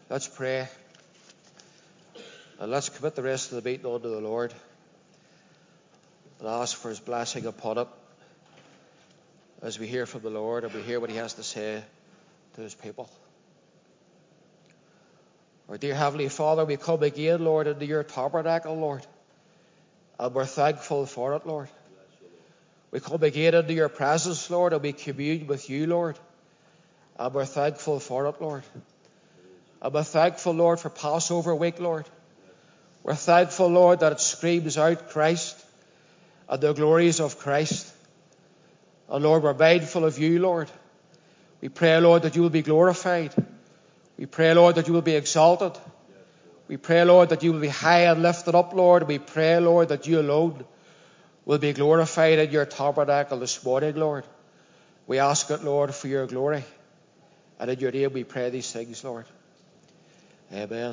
Let's pray. And let's commit the rest of the meeting unto the Lord and ask for his blessing upon it as we hear from the Lord and we hear what he has to say to his people. Our dear Heavenly Father, we come again, Lord, into your tabernacle, Lord. And we're thankful for it, Lord. We come again into your presence, Lord, and we commune with you, Lord. And we're thankful for it, Lord. And we're thankful, Lord, for Passover week, Lord. We're thankful, Lord, that it screams out Christ and the glories of Christ. And Lord, we're mindful of you, Lord. We pray, Lord, that you will be glorified. We pray, Lord, that you will be exalted. We pray, Lord, that you will be high and lifted up, Lord. We pray, Lord, that you alone will be glorified in your tabernacle this morning, Lord. We ask it, Lord, for your glory. And in your name we pray these things, Lord. Amen.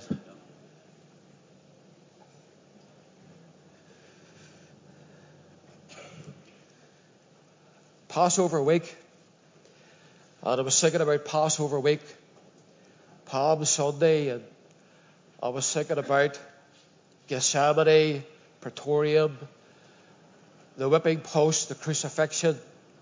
Passover week. And I was thinking about Passover week, Palm Sunday, and I was thinking about Gethsemane, Praetorium, the whipping post, the crucifixion,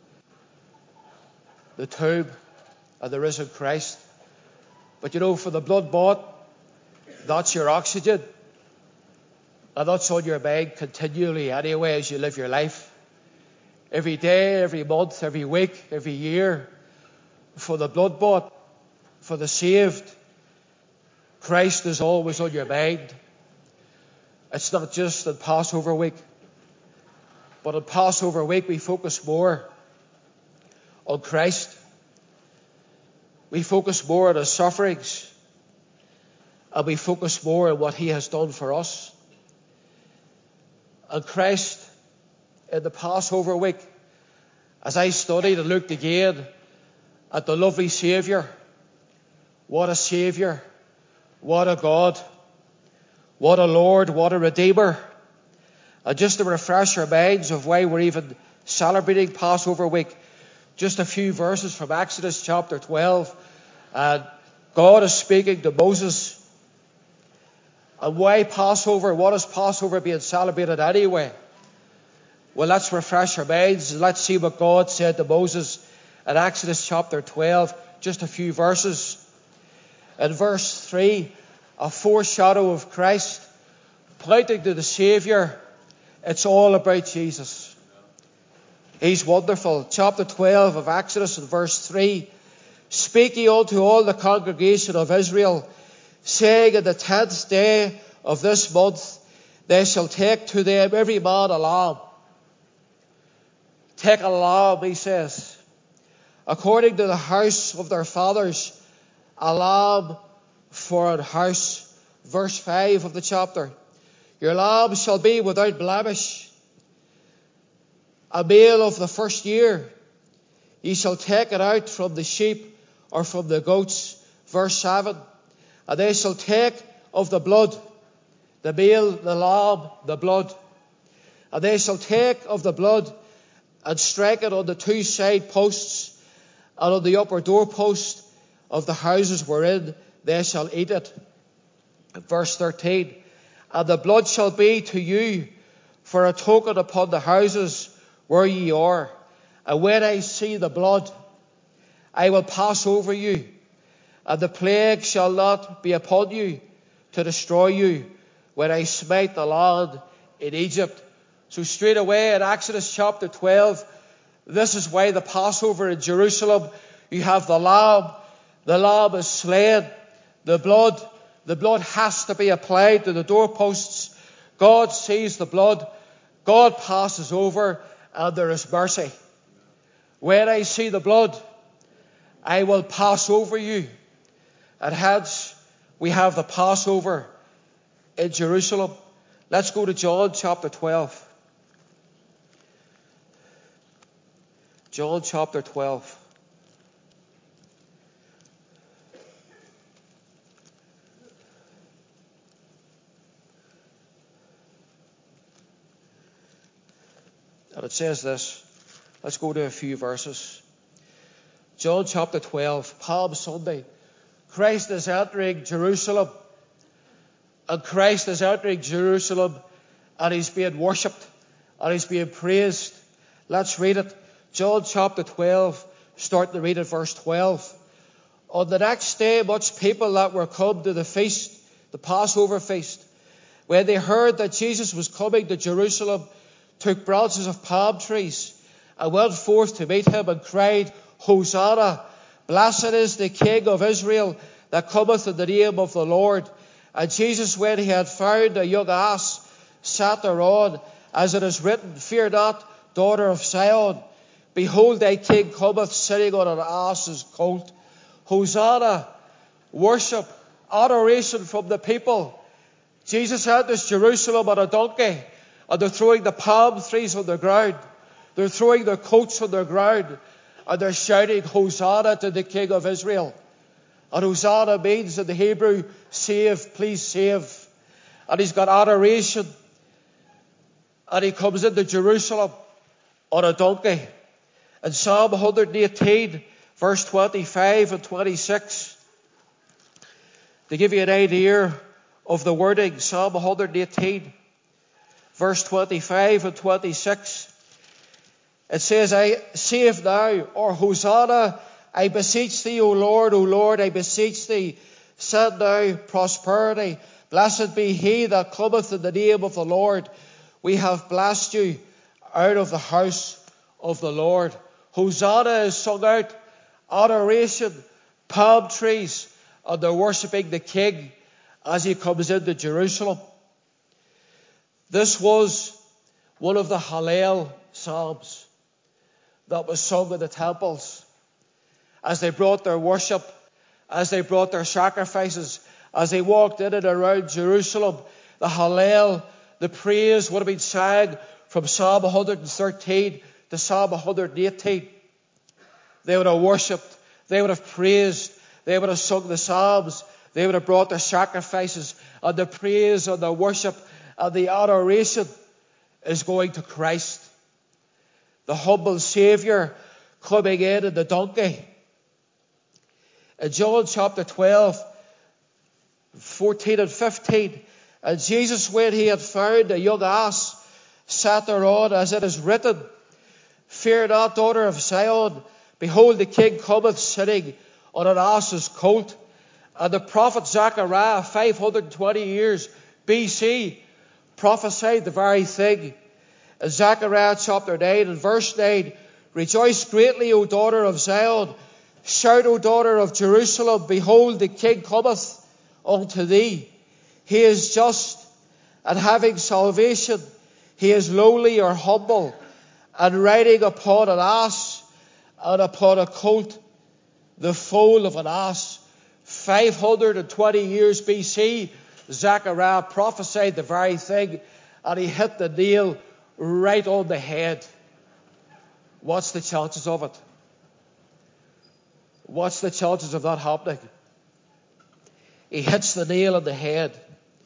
the tomb, and the risen Christ. But you know, for the blood bought, that's your oxygen. And that's on your mind continually anyway as you live your life. Every day, every month, every week, every year. For the blood bought, for the saved, Christ is always on your mind. It's not just in Passover week. But in Passover week we focus more on Christ. We focus more on his sufferings. And we focus more on what he has done for us. And Christ, in the Passover week, as I studied and looked again at the lovely Saviour, what a Saviour, what a God, what a Lord, what a Redeemer. And just to refresh our minds of why we're even celebrating Passover week, just a few verses from Exodus chapter 12. And God is speaking to Moses. And why Passover? What is Passover being celebrated anyway? Well, let's refresh our minds and let's see what God said to Moses in Exodus chapter 12. Just a few verses. In verse 3, a foreshadow of Christ, pointing to the Saviour. It's all about Jesus. He's wonderful. Chapter 12 of Exodus in verse 3. Speak ye unto all the congregation of Israel, saying, in the 10th day of this month, they shall take to them every man a lamb. Take a lamb, he says, according to the house of their fathers, a lamb for an house. Verse 5 of the chapter. Your lamb shall be without blemish, a male of the first year. Ye shall take it out from the sheep or from the goats. Verse 7. And they shall take of the blood, the male, the lamb, the blood. And they shall take of the blood and strike it on the two side posts and on the upper doorpost of the houses wherein they shall eat it. Verse 13. And the blood shall be to you for a token upon the houses where ye are. And when I see the blood, I will pass over you, and the plague shall not be upon you to destroy you when I smite the land in Egypt. So straight away in Exodus chapter 12, this is why the Passover in Jerusalem, you have the lamb. The lamb is slain. The blood has to be applied to the doorposts. God sees the blood. God passes over, and there is mercy. When I see the blood, I will pass over you. And hence, we have the Passover in Jerusalem. Let's go to John chapter 12. John chapter 12. And it says this. Let's go to a few verses. John chapter 12, Palm Sunday. Christ is entering Jerusalem. And Christ is entering Jerusalem, and he's being worshipped, and he's being praised. Let's read it. John chapter 12, starting to read at verse 12. On the next day, much people that were come to the feast, the Passover feast, when they heard that Jesus was coming to Jerusalem, took branches of palm trees and went forth to meet him and cried, Hosanna! Blessed is the King of Israel that cometh in the name of the Lord. And Jesus, when he had found a young ass, sat thereon, as it is written, Fear not, daughter of Zion. Behold, thy King cometh sitting on an ass's colt. Hosanna! Worship, adoration from the people. Jesus enters Jerusalem on a donkey, and they're throwing the palm trees on the ground. They're throwing their coats on the ground, and they're shouting, Hosanna to the King of Israel. And Hosanna means in the Hebrew, save, please save. And he's got adoration. And he comes into Jerusalem on a donkey. In Psalm 118, verse 25 and 26, to give you an idea of the wording, Psalm 118, verse 25 and 26, it says, I save now, or Hosanna, I beseech thee, O Lord, I beseech thee, send now prosperity. Blessed be he that cometh in the name of the Lord. We have blessed you out of the house of the Lord. Hosanna is sung out, adoration, palm trees, and they're worshipping the King as he comes into Jerusalem. This was one of the Hallel Psalms that was sung in the temples as they brought their worship, as they brought their sacrifices, as they walked in and around Jerusalem. The Hallel, the praise would have been sang from Psalm 113 to Psalm 118. They would have worshipped, they would have praised, they would have sung the Psalms, they would have brought their sacrifices, and the praise and the worship and the adoration is going to Christ, the humble Saviour coming in the donkey. In John chapter 12, 14 and 15, and Jesus, when he had found a young ass, sat thereon, as it is written, Fear not, daughter of Zion. Behold, the King cometh sitting on an ass's colt. And the prophet Zechariah, 520 years BC, prophesied the very thing. In Zechariah chapter 9 and verse 9, Rejoice greatly, O daughter of Zion. Shout, O daughter of Jerusalem. Behold, the King cometh unto thee. He is just and having salvation. He is lowly or humble, and riding upon an ass and upon a colt, the foal of an ass. 520 years BC, Zechariah prophesied the very thing, and he hit the nail right on the head. What's the chances of it? What's the chances of that happening? He hits the nail on the head.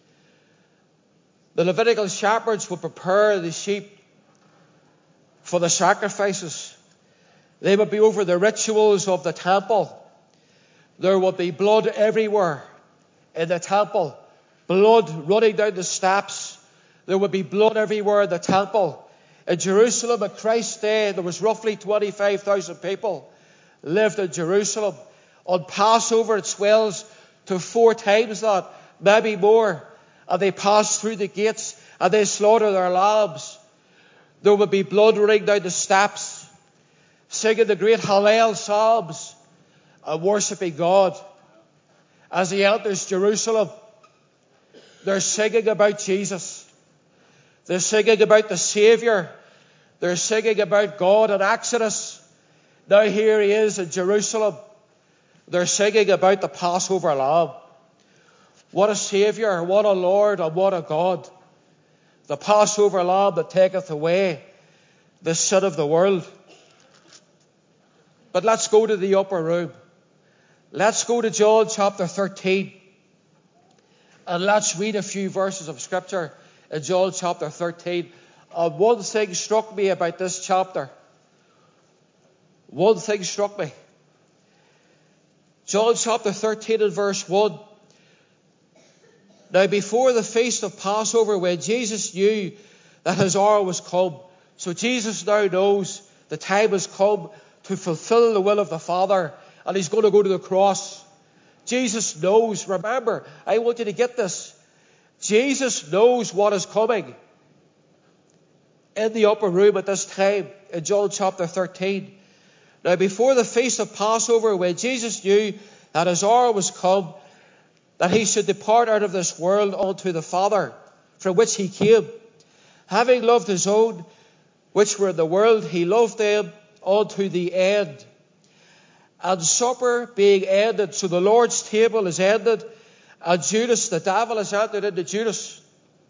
The Levitical shepherds would prepare the sheep for the sacrifices. They would be over the rituals of the temple. There would be blood everywhere in the temple. Blood running down the steps. There would be blood everywhere in the temple. In Jerusalem at Christ's day, there was roughly 25,000 people lived in Jerusalem. On Passover, it swells to 4 times that, maybe more. And they pass through the gates and they slaughter their lambs. There would be blood running down the steps, singing the great Hallel Psalms and worshipping God. As he enters Jerusalem, they're singing about Jesus. They're singing about the Saviour. They're singing about God in Exodus. Now here he is in Jerusalem. They're singing about the Passover Lamb. What a Saviour, what a Lord, and what a God. The Passover Lamb that taketh away the sin of the world. But let's go to the upper room. Let's go to John chapter 13. And let's read a few verses of Scripture in John chapter 13. And one thing struck me about this chapter. One thing struck me. John chapter 13 and verse 1. Now before the feast of Passover, when Jesus knew that his hour was come, so Jesus now knows the time has come to fulfill the will of the Father, and he's going to go to the cross. Jesus knows, remember, I want you to get this. Jesus knows what is coming in the upper room at this time in John chapter 13. Now before the feast of Passover, when Jesus knew that his hour was come, that he should depart out of this world unto the Father, from which he came, having loved his own which were in the world, he loved them unto the end. And supper being ended, so the Lord's table is ended, and Judas, the devil, has entered into Judas.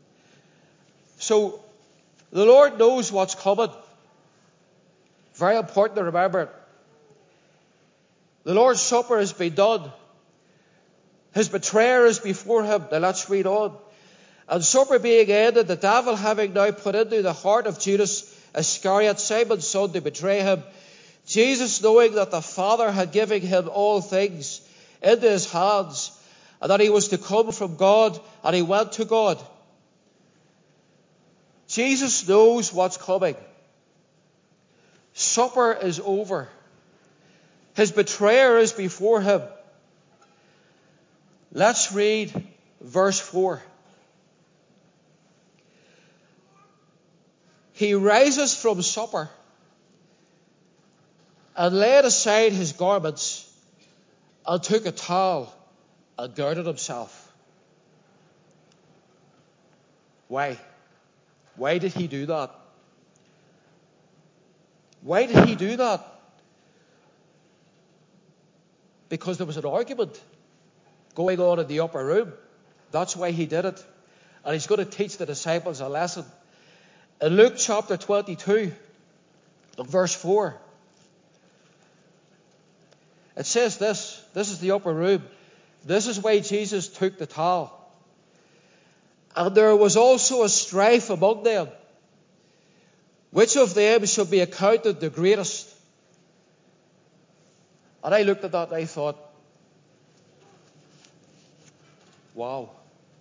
So the Lord knows what's coming. Very important to remember it. The Lord's Supper has been done. His betrayer is before him. Now let's read on. And supper being ended, the devil having now put into the heart of Judas Iscariot, Simon's son, to betray him, Jesus, knowing that the Father had given him all things into his hands, and that he was to come from God, and he went to God. Jesus knows what's coming. Supper is over. His betrayer is before him. Let's read verse 4. He rises from supper and laid aside his garments and took a towel and girded himself. Why? Why did he do that? Why did he do that? Because there was an argument going on in the upper room. That's why he did it. And he's going to teach the disciples a lesson. In Luke chapter 22, verse 4, it says this. This is the upper room. This is why Jesus took the towel. And there was also a strife among them, which of them should be accounted the greatest. And I looked at that and I thought, wow.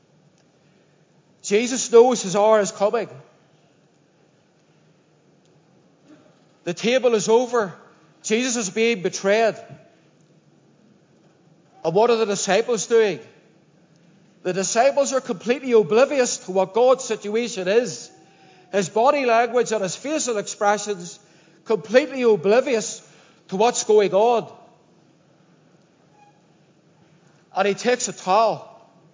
Jesus knows his hour is coming. The table is over. Jesus is being betrayed. And what are the disciples doing? The disciples are completely oblivious to what God's situation is. His body language and his facial expressions, completely oblivious to what's going on. And he takes a towel.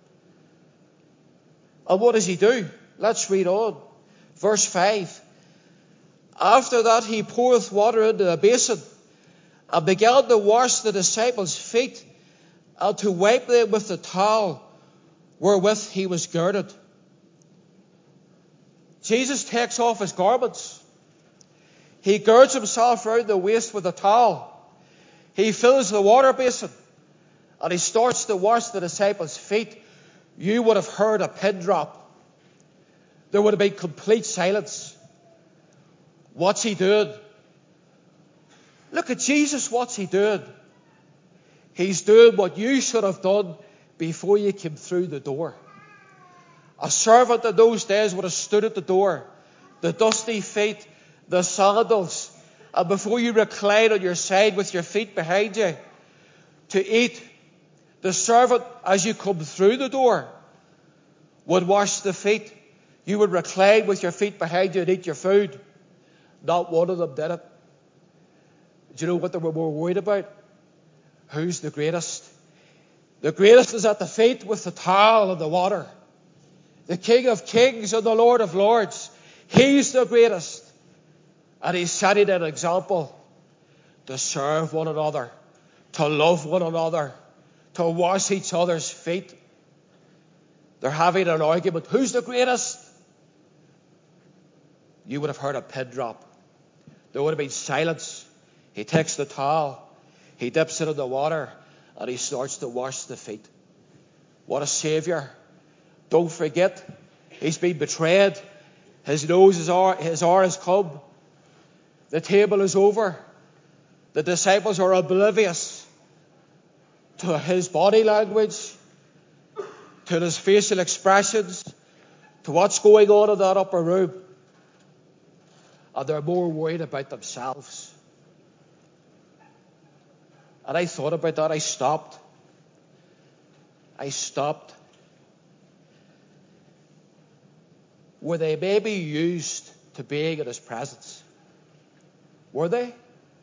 And what does he do? Let's read on. Verse 5. After that he poureth water into a basin and began to wash the disciples' feet and to wipe them with the towel wherewith he was girded. Jesus takes off his garments. He girds himself round the waist with a towel. He fills the water basin and he starts to wash the disciples' feet. You would have heard a pin drop. There would have been complete silence. What's he doing? Look at Jesus, what's he doing? He's doing what you should have done before you came through the door. A servant in those days would have stood at the door, the dusty feet, the sandals, and before you recline on your side with your feet behind you to eat, the servant, as you come through the door, would wash the feet. You would recline with your feet behind you and eat your food. Not one of them did it. Do you know what they were more worried about? Who's the greatest? The greatest is at the feet with the towel and the water. The King of Kings and the Lord of Lords. He's the greatest. And he's setting an example to serve one another, to love one another, to wash each other's feet. They're having an argument. Who's the greatest? You would have heard a pin drop. There would have been silence. He takes the towel, he dips it in the water, and he starts to wash the feet. What a Saviour. Don't forget, he's been betrayed. His hour has come. The table is over. The disciples are oblivious. to his body language, to his facial expressions, to what's going on in that upper room. And they're more worried about themselves. And I thought about that. I stopped. Were they maybe used to being in his presence? Were they?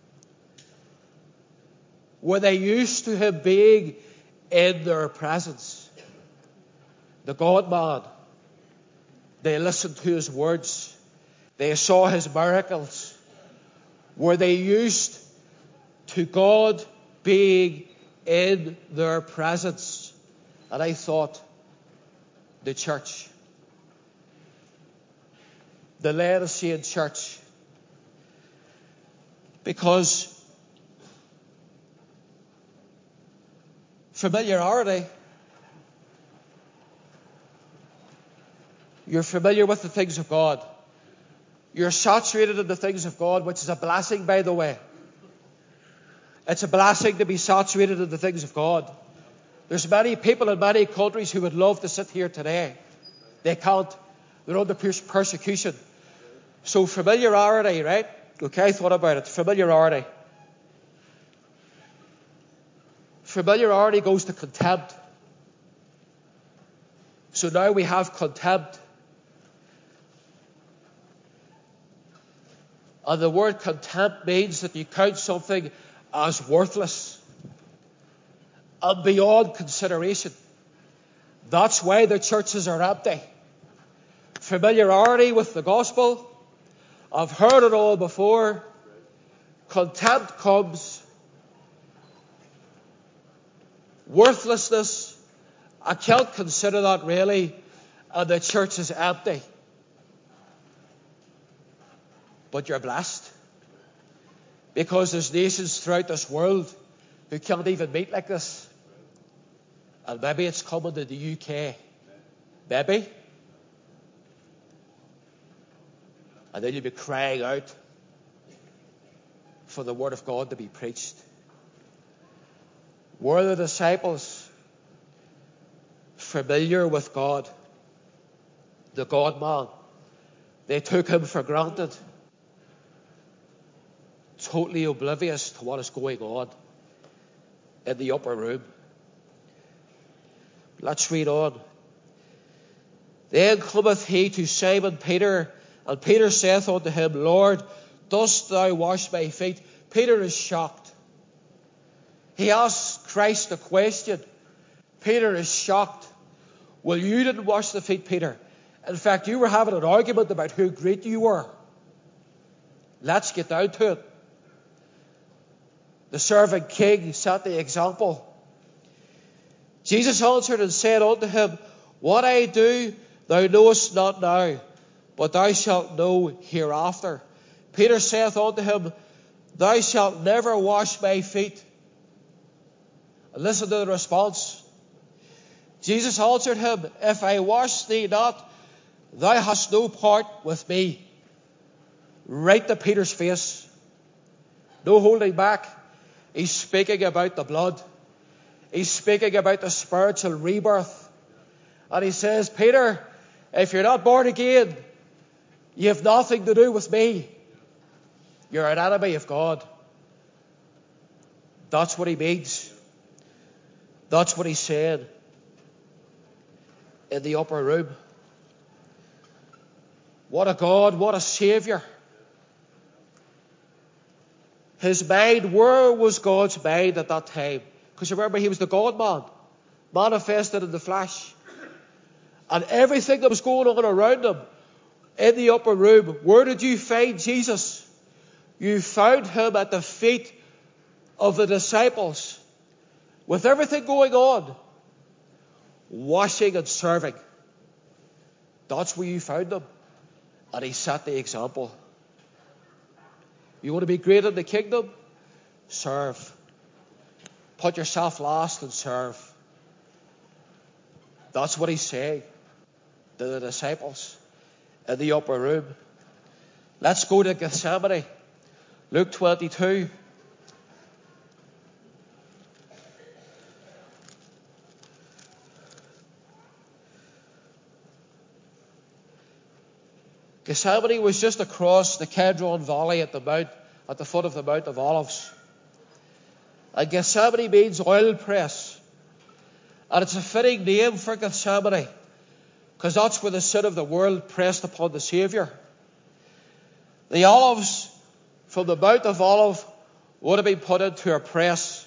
Were they used to him being in their presence? The God-man. They listened to his words. They saw his miracles. Were they used to God being in their presence? And I thought, the church, the Laodicean church, because familiarity, you're familiar with the things of God. You're saturated in the things of God, which is a blessing, by the way. It's a blessing to be saturated in the things of God. There's many people in many countries who would love to sit here today. They can't. They're under persecution. So familiarity, right? Okay, I thought about it. Familiarity. Familiarity goes to contempt. So now we have contempt. And the word contempt means that you count something as worthless and beyond consideration. That's why the churches are empty. Familiarity with the gospel. I've heard it all before. Contempt comes. Worthlessness. I can't consider that really. And the church is empty. But you're blessed. Because there's nations throughout this world who can't even meet like this. And maybe it's coming to the UK. Maybe. And then you'll be crying out for the word of God to be preached. Were the disciples familiar with God? The God-man. They took him for granted. Totally oblivious to what is going on in the upper room. Let's read on. Then cometh he to Simon Peter, and Peter saith unto him, Lord, dost thou wash my feet? Peter is shocked. He asks Christ a question. Peter is shocked. Well, you didn't wash the feet, Peter. In fact, you were having an argument about who great you were. Let's get down to it. The servant king set the example. Jesus answered and said unto him, What I do thou knowest not now, but thou shalt know hereafter. Peter saith unto him, Thou shalt never wash my feet. And listen to the response. Jesus answered him, If I wash thee not, thou hast no part with me. Right to Peter's face. No holding back. He's speaking about the blood. He's speaking about the spiritual rebirth. And he says, Peter, if you're not born again, you have nothing to do with me. You're an enemy of God. That's what he means. That's what he said in the upper room. What a God, what a Saviour. His mind, where was God's mind at that time? Because remember, he was the God-man, manifested in the flesh. And everything that was going on around him in the upper room, where did you find Jesus? You found him at the feet of the disciples. With everything going on, washing and serving. That's where you found him. And he set the example. You want to be great in the kingdom? Serve. Put yourself last and serve. That's what he's saying to the disciples in the upper room. Let's go to Gethsemane. Luke 22. Gethsemane was just across the Kedron Valley at the foot of the Mount of Olives. And Gethsemane means oil press. And it's a fitting name for Gethsemane, because that's where the sin of the world pressed upon the Saviour. The olives from the Mount of Olives would have been put into a press.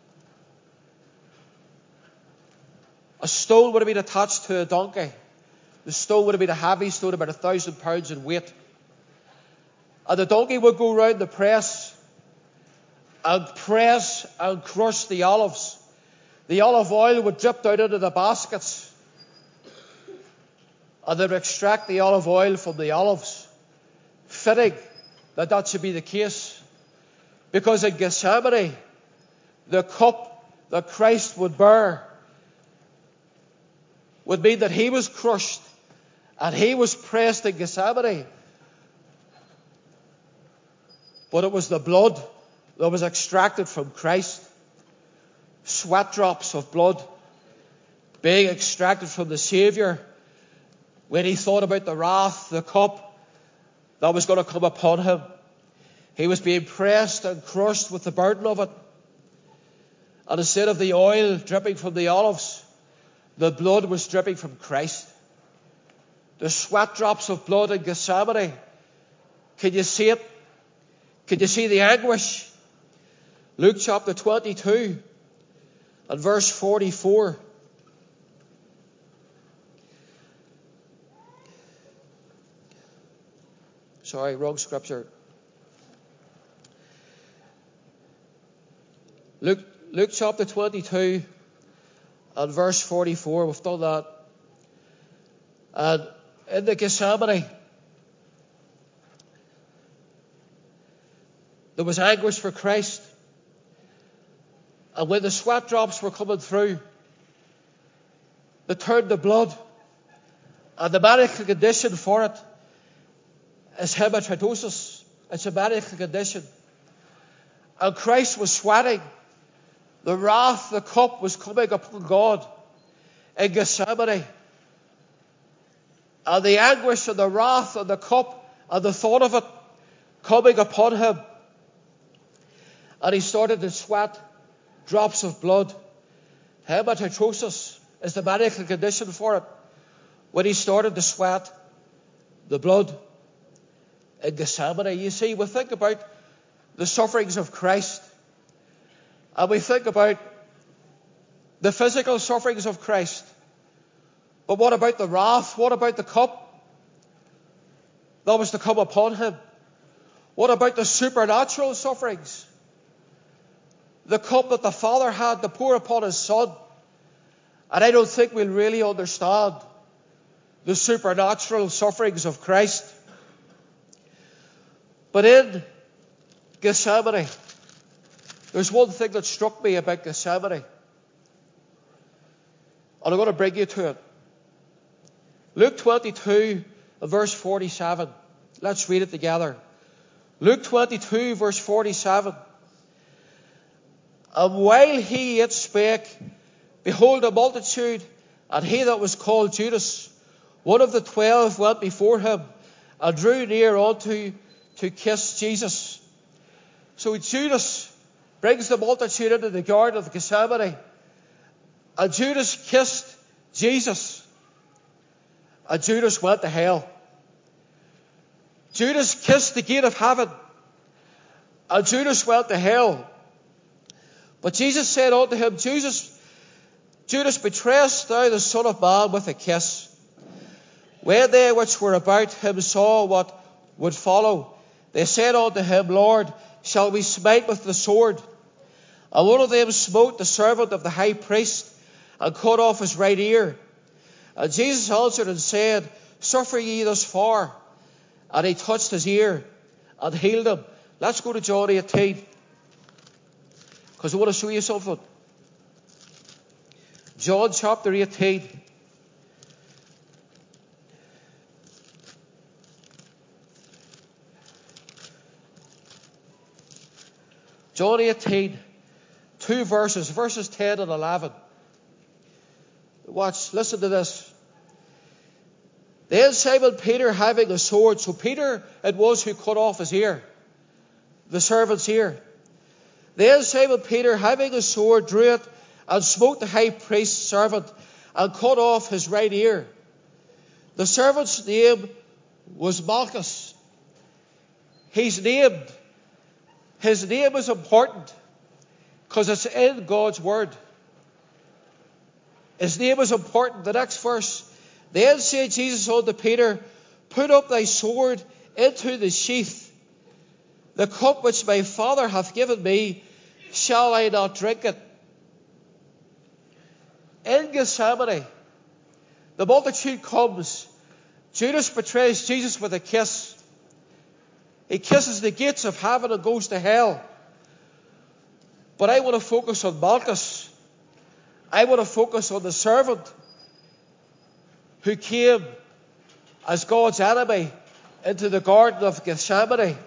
A stone would have been attached to a donkey. The stone would have been a heavy stone, about 1,000 pounds in weight. And the donkey would go round the press and crush the olives. The olive oil would drip down into the baskets. And they would extract the olive oil from the olives. Fitting that should be the case. Because in Gethsemane, the cup that Christ would bear would mean that he was crushed and he was pressed in Gethsemane. But it was the blood that was extracted from Christ. Sweat drops of blood being extracted from the Saviour when he thought about the wrath, the cup that was going to come upon him. He was being pressed and crushed with the burden of it. And instead of the oil dripping from the olives, the blood was dripping from Christ. The sweat drops of blood in Gethsemane. Can you see it? Can you see the anguish? Luke chapter 22 and verse 44. Sorry, wrong scripture. Luke chapter 22 and verse 44. We've done that. And in the Gethsemane, there was anguish for Christ. And when the sweat drops were coming through, they turned to blood. And the medical condition for it is hematosis. It's a medical condition. And Christ was sweating. The wrath, the cup was coming upon God in Gethsemane. And the anguish and the wrath and the cup and the thought of it coming upon him. And he started to sweat drops of blood. Hematosis is the medical condition for it. When he started to sweat the blood in Gethsemane. You see, we think about the sufferings of Christ. And we think about the physical sufferings of Christ. But what about the wrath? What about the cup that was to come upon him? What about the supernatural sufferings? The cup that the Father had to pour upon his Son. And I don't think we'll really understand the supernatural sufferings of Christ. But in Gethsemane, there's one thing that struck me about Gethsemane. And I'm going to bring you to it. Luke 22, verse 47. Let's read it together. Luke 22, verse 47. And while he yet spake, behold, a multitude, and he that was called Judas, one of the 12, went before him, and drew near unto to kiss Jesus. So Judas brings the multitude into the garden of Gethsemane, and Judas kissed Jesus. And Judas went to hell. Judas kissed the gate of heaven, and Judas went to hell. But Jesus said unto him, Judas, betrayest thou the Son of Man with a kiss? When they which were about him saw what would follow, they said unto him, Lord, shall we smite with the sword? And one of them smote the servant of the high priest, and cut off his right ear. And Jesus answered and said, Suffer ye thus far? And he touched his ear and healed him. Let's go to John 18. Because I want to show you something. John chapter 18. John 18, two verses 10 and 11. Watch, listen to this. Then Simon Peter, having a sword, so Peter it was who cut off his ear, the servant's ear. Then Simon Peter, having a sword, drew it and smote the high priest's servant and cut off his right ear. The servant's name was Malchus. He's named. His name is important because it's in God's word. His name is important. The next verse. Then said Jesus unto Peter, put up thy sword into the sheath. The cup which my Father hath given me, shall I not drink it? In Gethsemane, the multitude comes. Judas betrays Jesus with a kiss. He kisses the gates of heaven and goes to hell. But I want to focus on Malchus. I want to focus on the servant who came as God's enemy into the Garden of Gethsemane.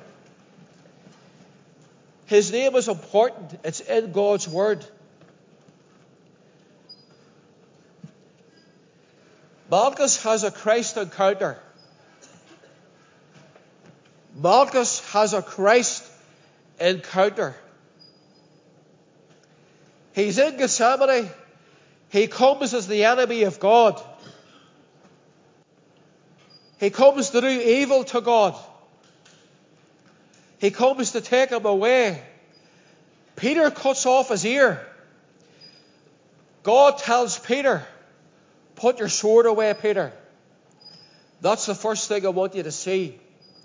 His name is important. It's in God's word. Malchus has a Christ encounter. Malchus has a Christ encounter. He's in Gethsemane. He comes as the enemy of God. He comes to do evil to God. He comes to take him away. Peter cuts off his ear. God tells Peter, put your sword away, Peter. That's the first thing I want you to see.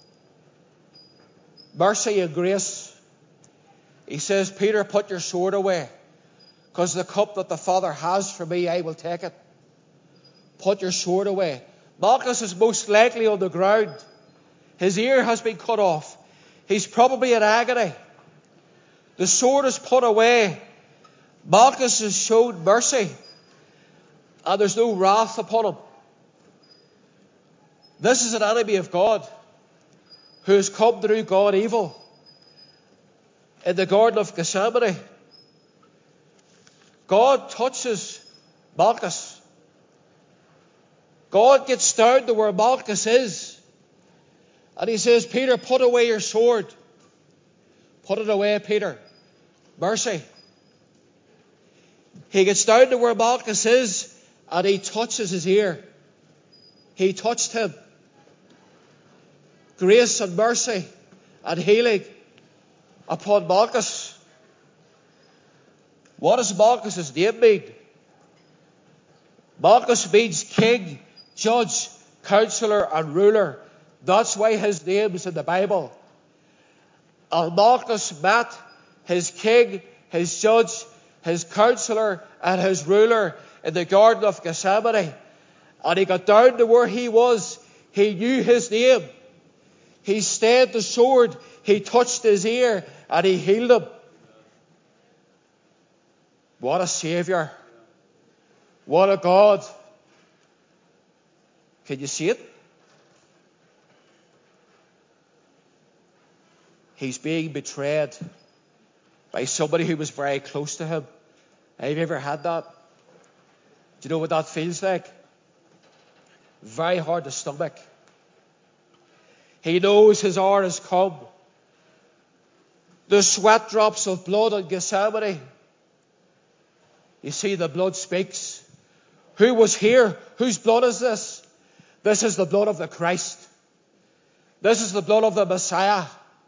Mercy and grace. He says, Peter, put your sword away. Because the cup that the Father has for me, I will take it. Put your sword away. Malchus is most likely on the ground. His ear has been cut off. He's probably in agony. The sword is put away. Malchus has shown mercy. And there's no wrath upon him. This is an enemy of God who has come to do God evil. In the Garden of Gethsemane, God touches Malchus. God gets down to where Malchus is. And he says, Peter, put away your sword. Put it away, Peter. Mercy. He gets down to where Malchus is and he touches his ear. He touched him. Grace and mercy and healing upon Malchus. What does Malchus' name mean? Malchus means king, judge, counselor and ruler. That's why his name is in the Bible. And Malchus met his king, his judge, his counselor and his ruler in the Garden of Gethsemane. And he got down to where he was. He knew his name. He stayed the sword. He touched his ear and he healed him. What a Saviour. What a God. Can you see it? He's being betrayed by somebody who was very close to him. Have you ever had that? Do you know what that feels like? Very hard to stomach. He knows his hour has come. The sweat drops of blood in Gethsemane. You see, the blood speaks. Who was here? Whose blood is this? This is the blood of the Christ. This is the blood of the Messiah.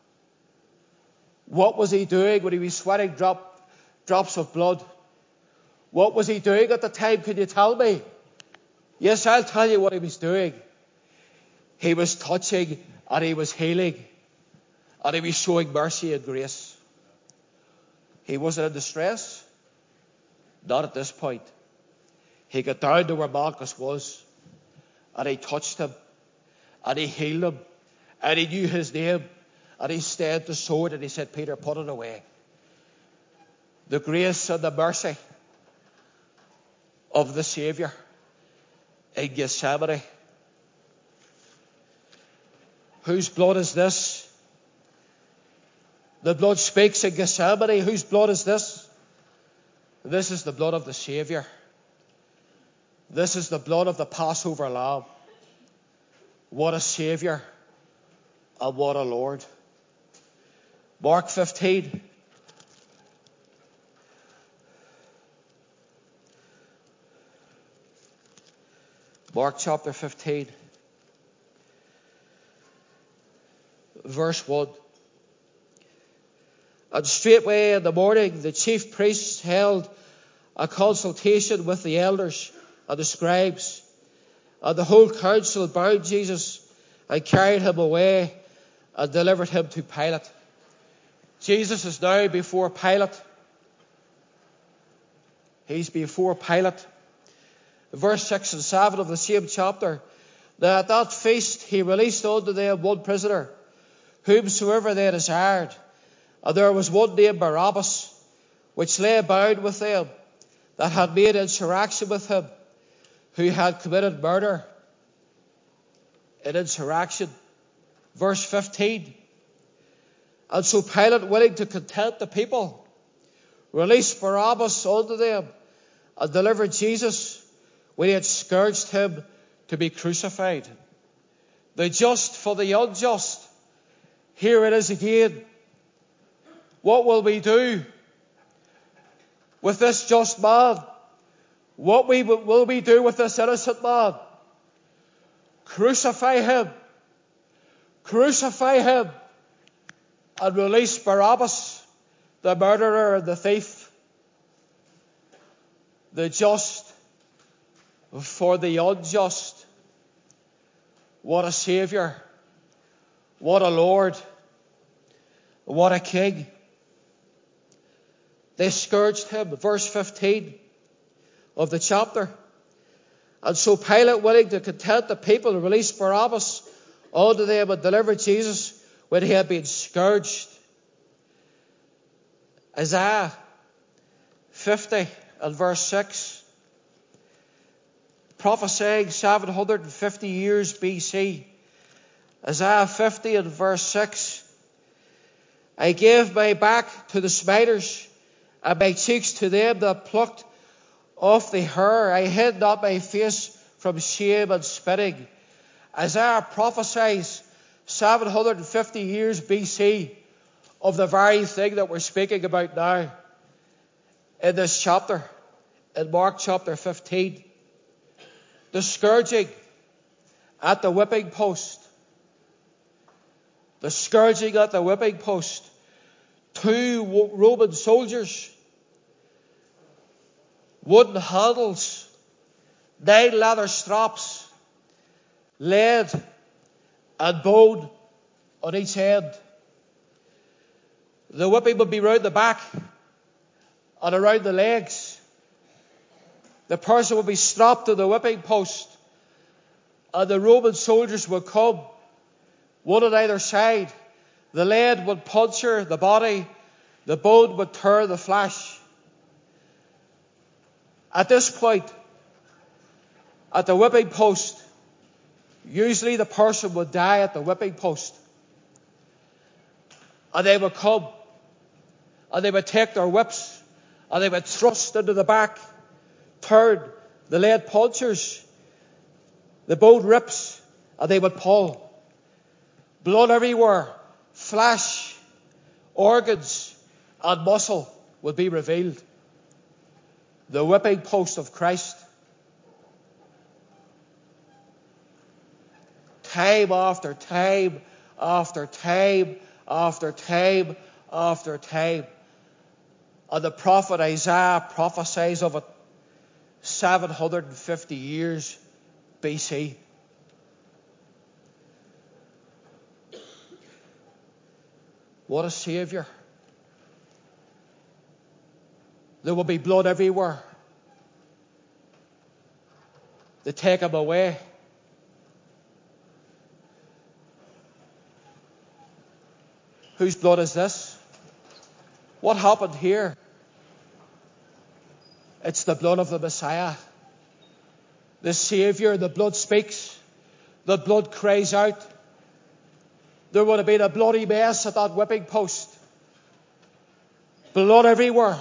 What was he doing when he was sweating drops of blood? What was he doing at the time? Can you tell me? Yes, I'll tell you what he was doing. He was touching and he was healing. And he was showing mercy and grace. He wasn't in distress. Not at this point. He got down to where Malchus was. And he touched him. And he healed him. And he knew his name. And he stayed the sword and he said, Peter, put it away. The grace and the mercy of the Saviour in Gethsemane. Whose blood is this? The blood speaks in Gethsemane. Whose blood is this? This is the blood of the Saviour. This is the blood of the Passover Lamb. What a Saviour and what a Lord. Mark 15. Mark chapter 15. Verse 1. And straightway in the morning the chief priests held a consultation with the elders and the scribes, and the whole council bound Jesus and carried him away and delivered him to Pilate. Jesus is now before Pilate. He's before Pilate. Verse 6 and 7 of the same chapter. Now at that feast he released unto them one prisoner, whomsoever they desired. And there was one named Barabbas, which lay bound with them, that had made insurrection with him, who had committed murder in insurrection. Verse 15. And so Pilate, willing to content the people, released Barabbas unto them, and delivered Jesus, when he had scourged him, to be crucified. The just for the unjust. Here it is again. What will we do with this just man? What will we do with this innocent man? Crucify him. Crucify him. And release Barabbas, the murderer and the thief. The just for the unjust. What a Saviour. What a Lord. What a King. They scourged him. Verse 15 of the chapter. And so Pilate, willing to content the people, released Barabbas unto them and delivered Jesus when he had been scourged. Isaiah 50 and verse 6. Prophesying 750 years BC. Isaiah 50 and verse 6. I gave my back to the smiters, and my cheeks to them that plucked off the hair. I hid not my face from shame and spitting. Isaiah prophesies 750 years BC of the very thing that we're speaking about now in this chapter, in Mark chapter 15. The scourging at the whipping post. The scourging at the whipping post. 2 Roman soldiers, wooden handles, 9 leather straps, lead and bone on each end. The whipping would be round the back and around the legs. The person would be strapped to the whipping post, and the Roman soldiers would come, one on either side. The lead would puncture the body, the bone would tear the flesh. At this point, at the whipping post, usually the person would die at the whipping post. And they would come, and they would take their whips, and they would thrust into the back, turn the lead punctures, the bone rips, and they would pull. Blood everywhere, flesh, organs, and muscle would be revealed. The whipping post of Christ. Time after time after time after time after time. And the prophet Isaiah prophesies of it 750 years BC. What a Saviour. There will be blood everywhere. They take him away. Whose blood is this? What happened here? It's the blood of the Messiah. The Saviour. The blood speaks. The blood cries out. There would have been a bloody mess at that whipping post. Blood everywhere.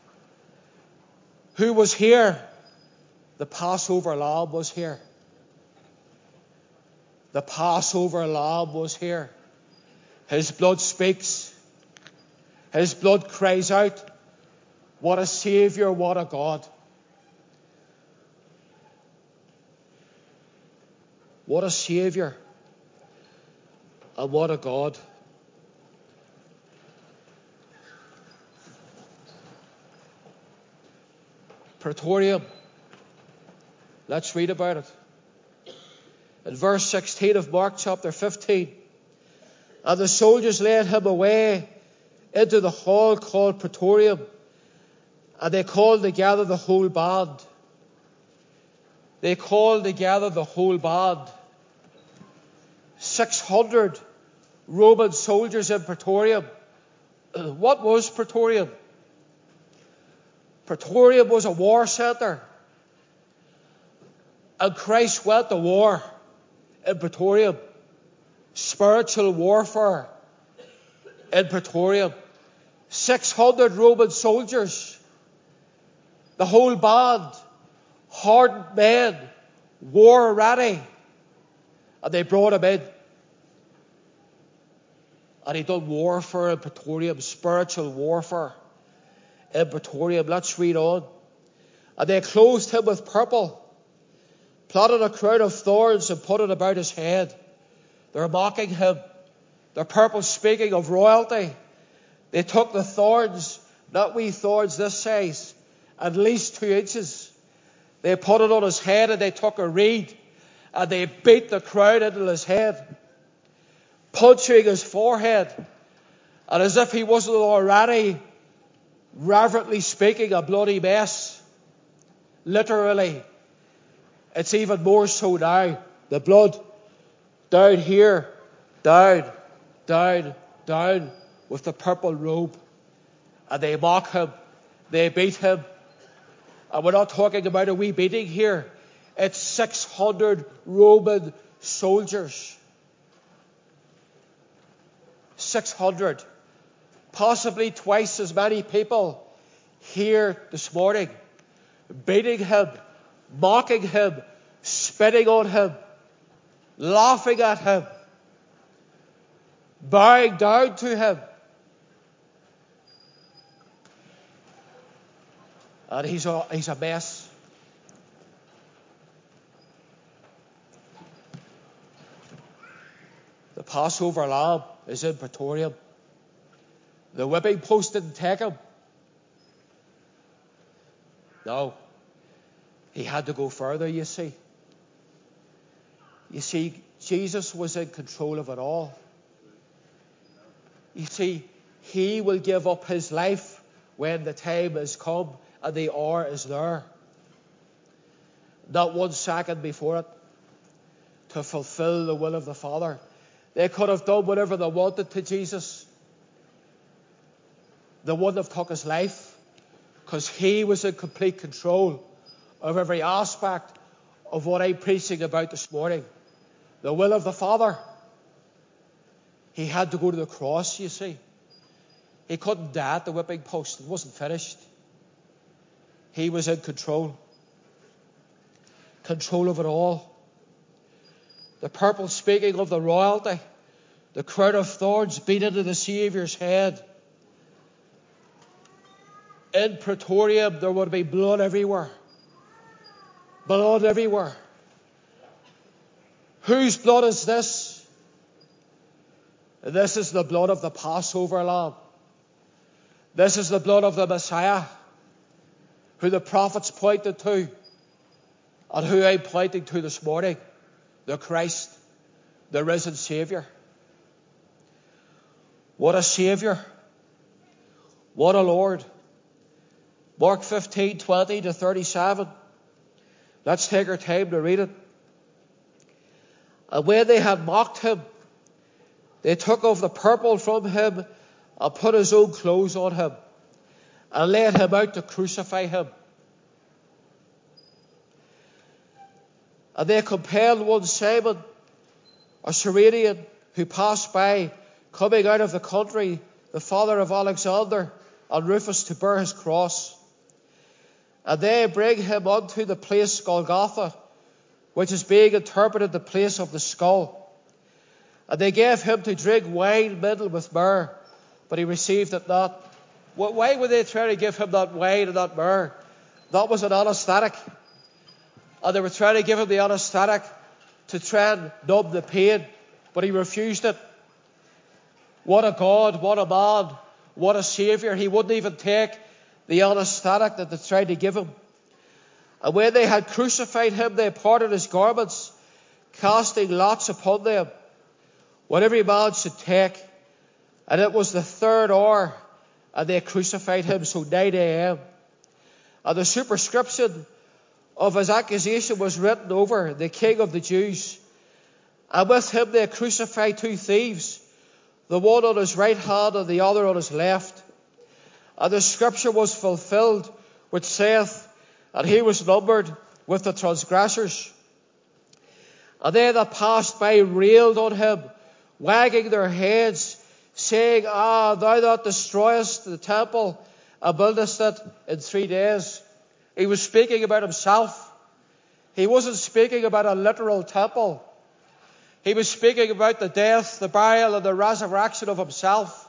Who was here? The Passover lamb was here. The Passover lamb was here. His blood speaks. His blood cries out, what a Saviour, what a God. What a Saviour and what a God. Praetorium. Let's read about it. In verse 16 of Mark chapter 15. And the soldiers led him away into the hall called Praetorium, and they called together the whole band. They called together the whole band. 600 Roman soldiers in Praetorium. What was Praetorium? Praetorium was a war centre. And Christ went to war in Praetorium. Spiritual warfare in Praetorium. 600 Roman soldiers. The whole band. Hardened men. War ready. And they brought him in. And he done warfare in Praetorium. Spiritual warfare in Praetorium. Let's read on. And they clothed him with purple, plaited a crown of thorns and put it about his head. They're mocking him. The purple speaking of royalty. They took the thorns, not wee thorns this size, at least 2 inches. They put it on his head and they took a reed and they beat the crown into his head, punching his forehead. And as if he wasn't already reverently speaking a bloody mess, literally, it's even more so now. The blood down here, down, with the purple robe. And they mock him. They beat him. And we're not talking about a wee beating here. It's 600 Roman soldiers. 600. Possibly twice as many people here this morning. Beating him, mocking him, spitting on him, laughing at him, bowing down to him. And he's a mess. The Passover lamb is in Praetorium. The whipping post didn't take him. No. He had to go further, you see. You see, Jesus was in control of it all. You see, he will give up his life when the time has come and the hour is there. Not 1 second before it, to fulfill the will of the Father. They could have done whatever they wanted to Jesus. They wouldn't have took his life, because he was in complete control of every aspect of what I'm preaching about this morning. The will of the Father. He had to go to the cross, you see. He couldn't die at the whipping post. It wasn't finished. He was in control. Control of it all. The purple speaking of the royalty. The crown of thorns beat into the Saviour's head. In Praetorium there would be blood everywhere. Blood everywhere. Whose blood is this? This is the blood of the Passover lamb. This is the blood of the Messiah, who the prophets pointed to, and who I'm pointing to this morning, the Christ, the risen Saviour. What a Saviour. What a Lord. Mark 15:20 to 37. Let's take our time to read it. And when they had mocked him, they took off the purple from him and put his own clothes on him and led him out to crucify him. And they compelled one Simon, a Cyrenian, who passed by, coming out of the country, the father of Alexander and Rufus, to bear his cross. And they bring him unto the place Golgotha, which is being interpreted the place of the skull. And they gave him to drink wine mingled with myrrh, but he received it not. Why would they try to give him that wine and that myrrh? That was an anesthetic. And they were trying to give him the anesthetic to try and numb the pain, but he refused it. What a God, what a man, what a Saviour. He wouldn't even take the anesthetic that they tried to give him. And when they had crucified him, they parted his garments, casting lots upon them, what every man should take. And it was the 3rd hour, and they crucified him, so 9 a.m. And the superscription of his accusation was written over, the King of the Jews. And with him they crucified 2 thieves, the one on his right hand and the other on his left. And the scripture was fulfilled, which saith, and he was numbered with the transgressors. And they that passed by railed on him, wagging their heads, saying, thou that destroyest the temple and buildest it in 3 days. He was speaking about himself. He wasn't speaking about a literal temple. He was speaking about the death, the burial, and the resurrection of himself.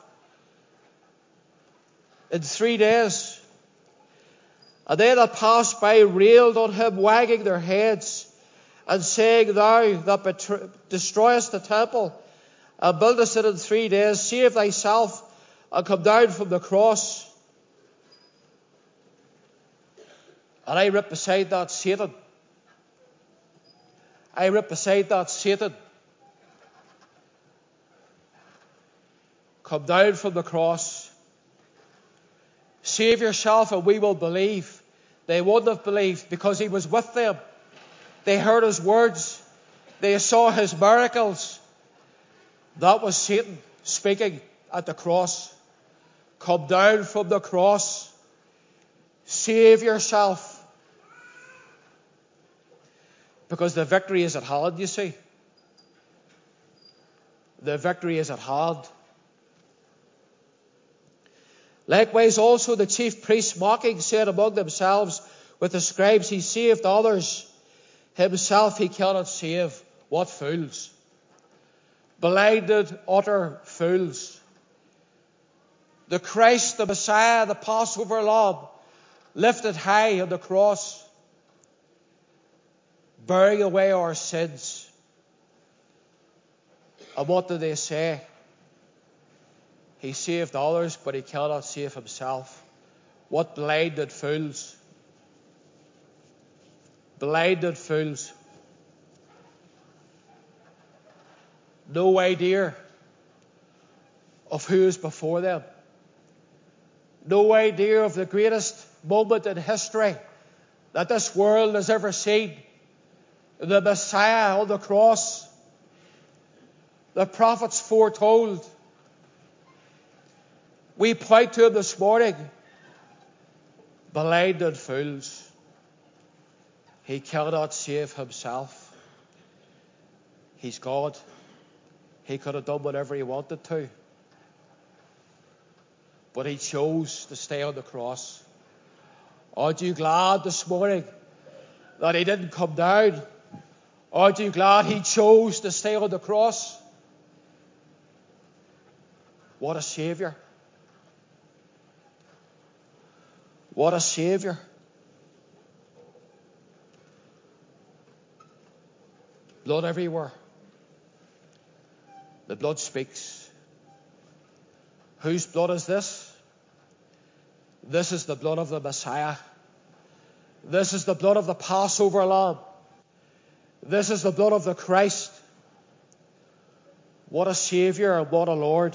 In 3 days. And they that passed by railed on him, wagging their heads, and saying, thou that destroyest the temple and buildest it in 3 days, save thyself and come down from the cross. And I rip beside that Satan. I rip beside that Satan. Come down from the cross. Save yourself and we will believe. They wouldn't have believed because he was with them. They heard his words. They saw his miracles. That was Satan speaking at the cross. Come down from the cross. Save yourself. Because the victory is at hand, you see. The victory is at hand. Likewise also the chief priests mocking said among themselves with the scribes, he saved others. Himself he cannot save. What fools. Blinded, utter fools. The Christ, the Messiah, the Passover Lamb, lifted high on the cross, bearing away our sins. And what do they say? He saved others, but he cannot save himself. What blinded fools. Blinded fools. No idea of who is before them. No idea of the greatest moment in history that this world has ever seen. The Messiah on the cross. The prophets foretold. We point to him this morning. Blinded fools. He cannot save himself. He's God. He could have done whatever he wanted to. But he chose to stay on the cross. Aren't you glad this morning that he didn't come down? Aren't you glad he chose to stay on the cross? What a Saviour. What a Saviour. Blood everywhere. The blood speaks. Whose blood is this? This is the blood of the Messiah. This is the blood of the Passover Lamb. This is the blood of the Christ. What a Saviour and what a Lord.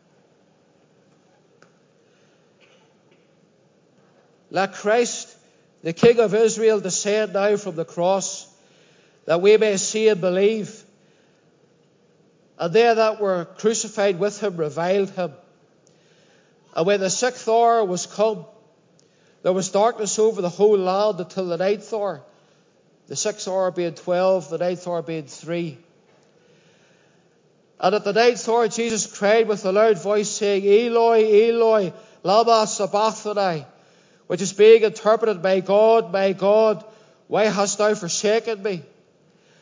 Let Christ, the King of Israel, descend now from the cross, that we may see and believe. And they that were crucified with him reviled him. And when the 6th hour was come, there was darkness over the whole land until the 9th hour. The 6th hour being 12, the 9th hour being 3. And at the 9th hour Jesus cried with a loud voice, saying, Eloi, Eloi, lama sabachthani, which is being interpreted, my God, why hast thou forsaken me?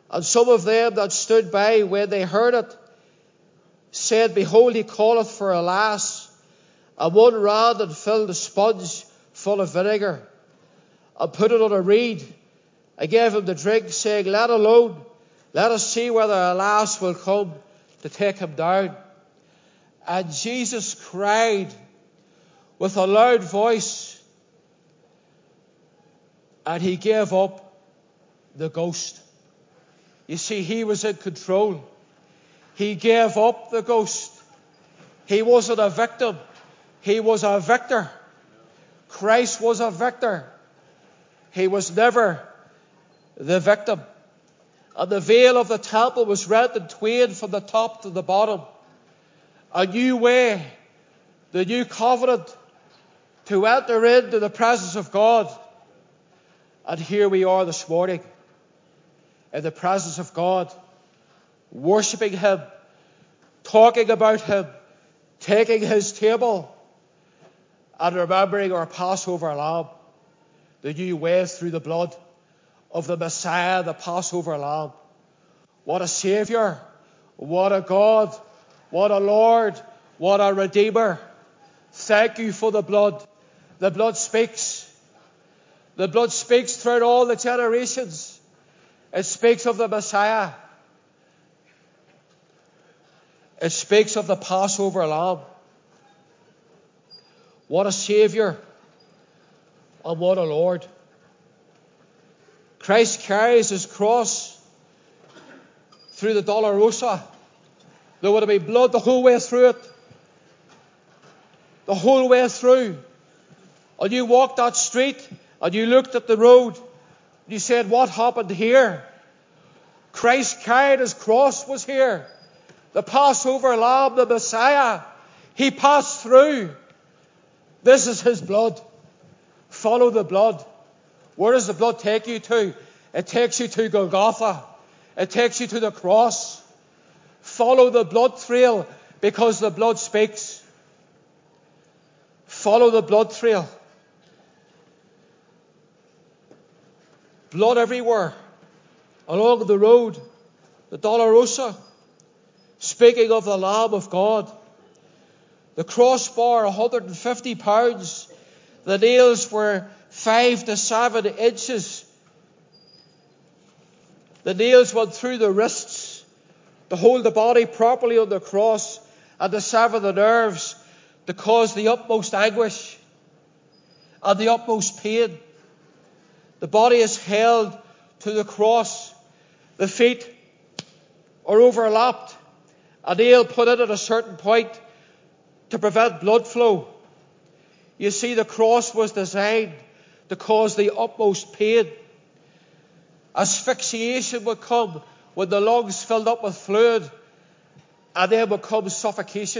And some of them that stood by when they heard it said, Behold, he calleth for a lass. And one ran and filled a sponge full of vinegar, and put it on a reed, and gave him to drink, saying, Let alone, let us see whether a lass will come to take him down. And Jesus cried with a loud voice, and he gave up the ghost. You see, he was in control. He gave up the ghost. He wasn't a victim. He was a victor. Christ was a victor. He was never the victim. And the veil of the temple was rent in twain from the top to the bottom. A new way, the new covenant, to enter into the presence of God. And here we are this morning, in the presence of God, worshipping him, talking about him, taking his table, and remembering our Passover lamb, the new way through the blood of the Messiah, the Passover lamb. What a Saviour, what a God, what a Lord, what a Redeemer. Thank you for the blood. The blood speaks. The blood speaks throughout all the generations. It speaks of the Messiah. It speaks of the Passover lamb. What a Saviour and what a Lord. Christ carries his cross through the Dolorosa. There would have been blood the whole way through it. The whole way through. And you walked that street and you looked at the road and you said, what happened here? Christ carried his cross, was here. The Passover lamb, the Messiah, he passed through. This is his blood. Follow the blood. Where does the blood take you to? It takes you to Golgotha. It takes you to the cross. Follow the blood trail because the blood speaks. Follow the blood trail. Blood everywhere. Along the road. The Dolorosa. Speaking of the Lamb of God. The crossbar, 150 pounds. The nails were 5 to 7 inches. The nails went through the wrists to hold the body properly on the cross and to sever the nerves to cause the utmost anguish and the utmost pain. The body is held to the cross. The feet are overlapped. A nail put in at a certain point to prevent blood flow. You see, the cross was designed to cause the utmost pain. Asphyxiation would come when the lungs filled up with fluid, and then would come suffocation.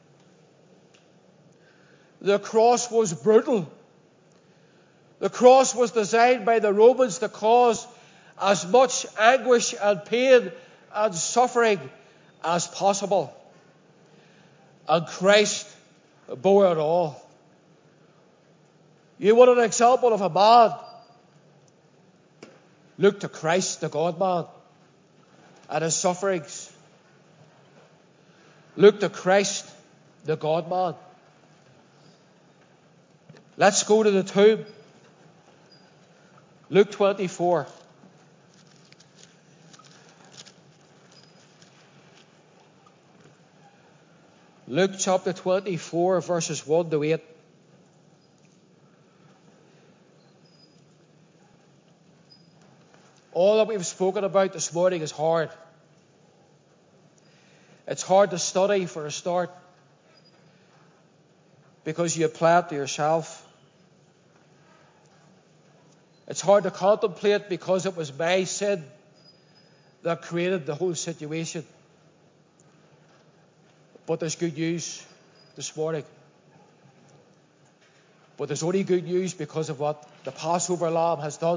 The cross was brutal. The cross was designed by the Romans to cause as much anguish and pain and suffering as possible. And Christ bore it all. You want an example of a man? Look to Christ, the God-man, and his sufferings. Look to Christ, the God-man. Let's go to the tomb. Luke 24. Luke chapter 24, verses 1 to 8. All that we've spoken about this morning is hard. It's hard to study for a start because you apply it to yourself. It's hard to contemplate because it was my sin that created the whole situation. But there's good news this morning. But there's only good news because of what the Passover lamb has done.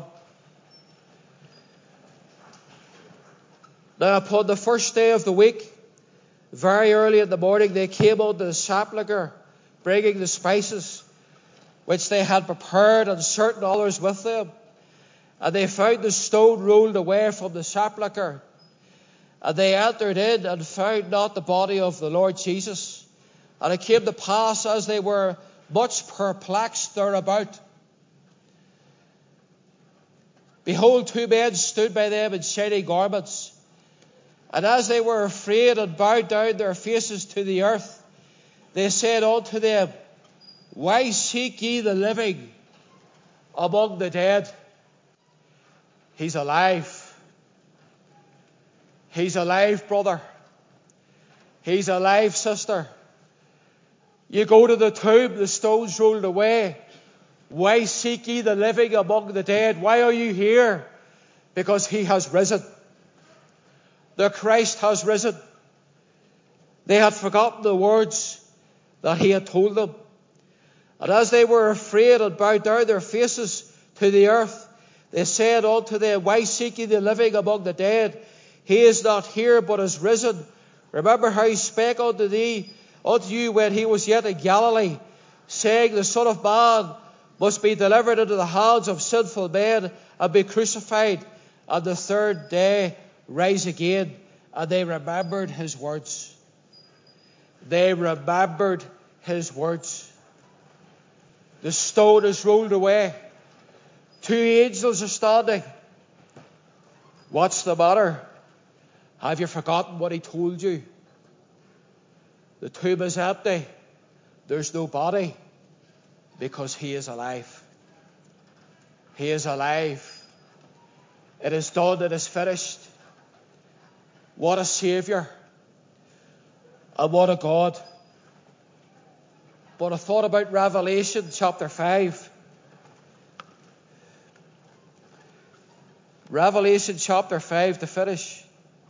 Now, upon the first day of the week, very early in the morning, they came unto the sepulchre, bringing the spices which they had prepared, and certain others with them. And they found the stone rolled away from the sepulchre. And they entered in and found not the body of the Lord Jesus. And it came to pass, as they were much perplexed thereabout, behold, two men stood by them in shining garments. And as they were afraid and bowed down their faces to the earth, they said unto them, Why seek ye the living among the dead? He's alive. He's alive, brother. He's alive, sister. You go to the tomb, the stone's rolled away. Why seek ye the living among the dead? Why are you here? Because he has risen. The Christ has risen. They had forgotten the words that he had told them. And as they were afraid and bowed down their faces to the earth, they said unto them, Why seek ye the living among the dead? He is not here, but is risen. Remember how he spake unto you when he was yet in Galilee, saying, The Son of Man must be delivered into the hands of sinful men and be crucified, and the third day rise again. And they remembered his words. They remembered his words. The stone is rolled away. Two angels are standing. What's the matter? Have you forgotten what he told you? The tomb is empty. There's no body, because he is alive. He is alive. It is done. It is finished. What a Saviour. And what a God. But I thought about Revelation chapter 5. Revelation chapter 5 to finish.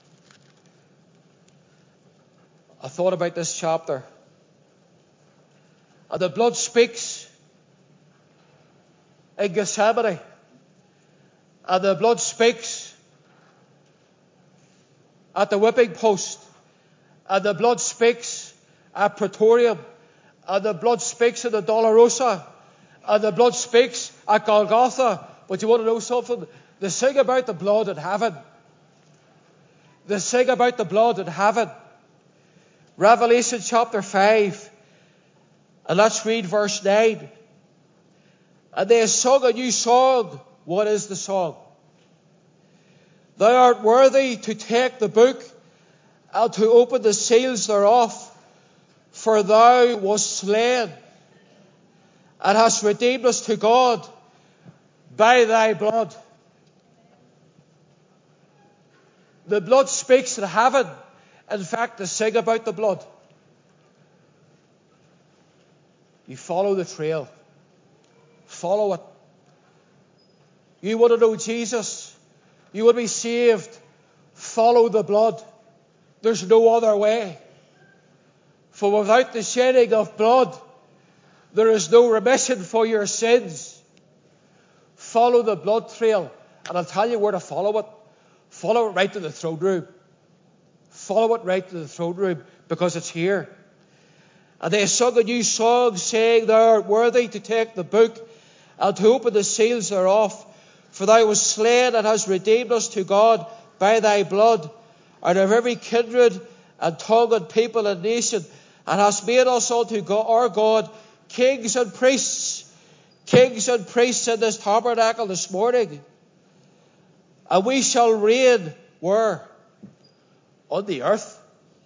I thought about this chapter. And the blood speaks in Gethsemane. And the blood speaks at the whipping post. And the blood speaks at Praetorium. And the blood speaks in the Dolorosa. And the blood speaks at Golgotha. But you want to know something? They sing about the blood in heaven. They sing about the blood in heaven. Revelation chapter 5. And let's read verse 9. And they have sung a new song. What is the song? Thou art worthy to take the book and to open the seals thereof, for thou wast slain and hast redeemed us to God by thy blood. The blood speaks in heaven. In fact, they sing about the blood. You follow the trail. Follow it. You want to know Jesus? You want to be saved? Follow the blood. There's no other way. For without the shedding of blood, there is no remission for your sins. Follow the blood trail. And I'll tell you where to follow it. Follow it right to the throne room. Follow it right to the throne room, because it's here. And they sung a new song, saying, Thou art worthy to take the book and to open the seals thereof. For thou wast slain and hast redeemed us to God by thy blood, out of every kindred and tongue and people and nation, and hast made us unto our God kings and priests in this tabernacle this morning. And we shall reign where? On the earth.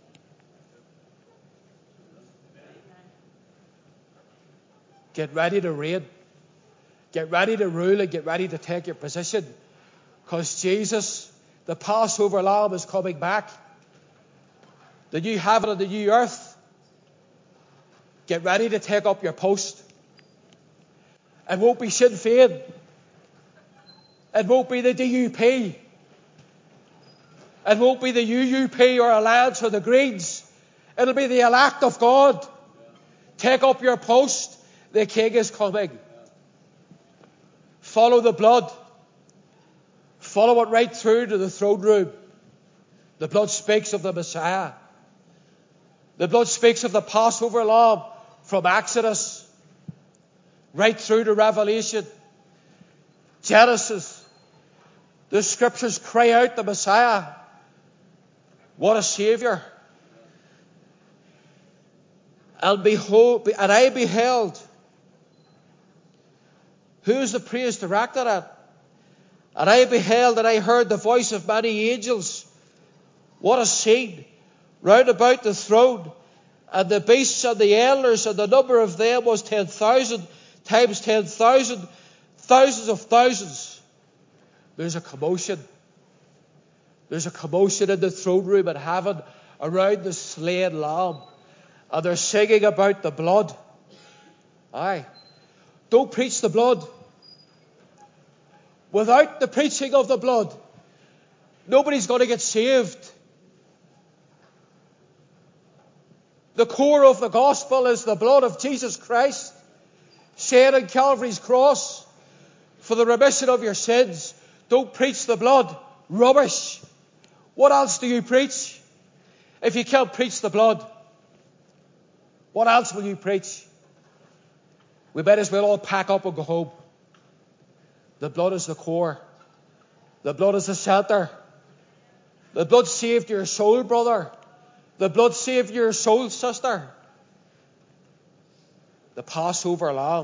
Get ready to reign. Get ready to rule and get ready to take your position. Because Jesus, the Passover Lamb, is coming back. The new heaven and the new earth. Get ready to take up your post. It won't be Sinn Féin. It won't be the DUP. It won't be the UUP or Alliance or the Greens. It'll be the elect of God. Take up your post. The King is coming. Follow the blood. Follow it right through to the throne room. The blood speaks of the Messiah. The blood speaks of the Passover Lamb from Exodus right through to Revelation. Genesis, The Scriptures cry out the Messiah. What a Saviour. And I beheld. Who's the praise directed at? And I beheld, and I heard the voice of many angels. What a scene! Round about the throne, and the beasts and the elders, and the number of them was 10,000 times 10,000, thousands of thousands. There's a commotion. There's a commotion in the throne room in heaven around the slain Lamb. And they're singing about the blood. Aye. Don't preach the blood. Without the preaching of the blood, nobody's going to get saved. The core of the gospel is the blood of Jesus Christ, shed on Calvary's cross for the remission of your sins. Don't preach the blood. Rubbish. What else do you preach? If you can't preach the blood, what else will you preach? We might as well all pack up and go home. The blood is the core. The blood is the center. The blood saved your soul, brother. The blood saved your soul, sister. The Passover lamb.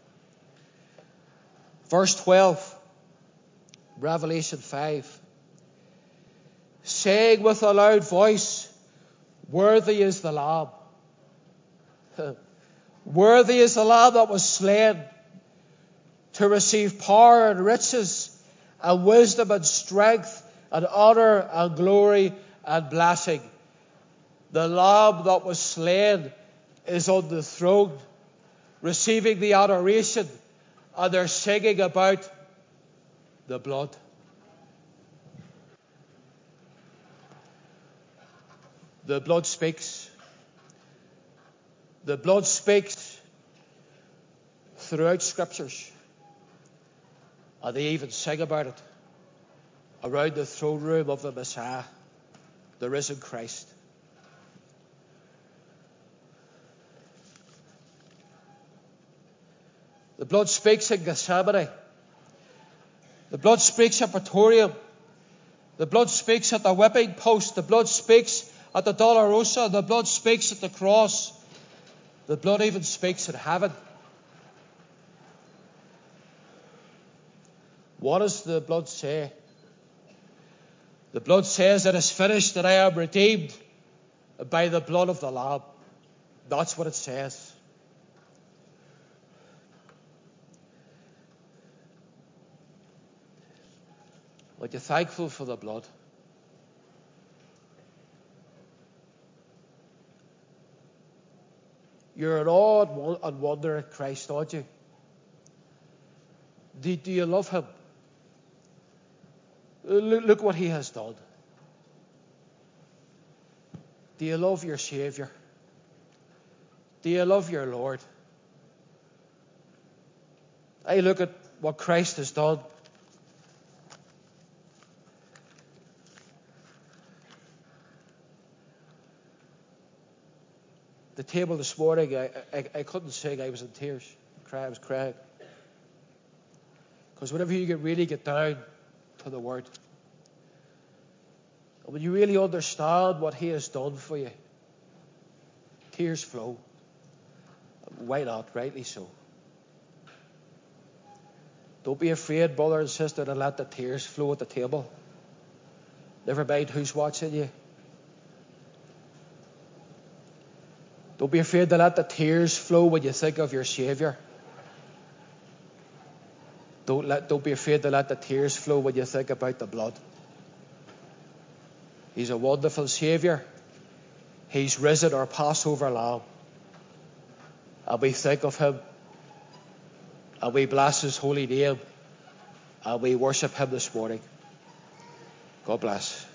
Verse 12, Revelation 5. Saying with a loud voice, worthy is the Lamb. Worthy is the Lamb that was slain to receive power and riches and wisdom and strength and honor and glory and blessing. The Lamb that was slain is on the throne, receiving the adoration, and they're singing about the blood. The blood speaks. The blood speaks throughout Scriptures. And they even sing about it around the throne room of the Messiah, the risen Christ. The blood speaks in Gethsemane. The blood speaks at Praetorium. The blood speaks at the whipping post. The blood speaks at the Dolorosa. The blood speaks at the cross. The blood even speaks in heaven. What does the blood say? The blood says it is finished, that I am redeemed by the blood of the Lamb. That's what it says. Are you thankful for the blood? You're in awe and wonder at Christ, aren't you? Do you love Him? Look what He has done. Do you love your Saviour? Do you love your Lord? I look at what Christ has done. The table this morning, I couldn't sing. I was in tears. I was crying. Because whenever you really get down to the Word, and when you really understand what He has done for you, tears flow. Why not? Rightly so. Don't be afraid, brother and sister, to let the tears flow at the table. Never mind who's watching you. Don't be afraid to let the tears flow when you think of your Saviour. Don't be afraid to let the tears flow when you think about the blood. He's a wonderful Saviour. He's risen, our Passover Lamb. And we think of Him, and we bless His holy name, and we worship Him this morning. God bless.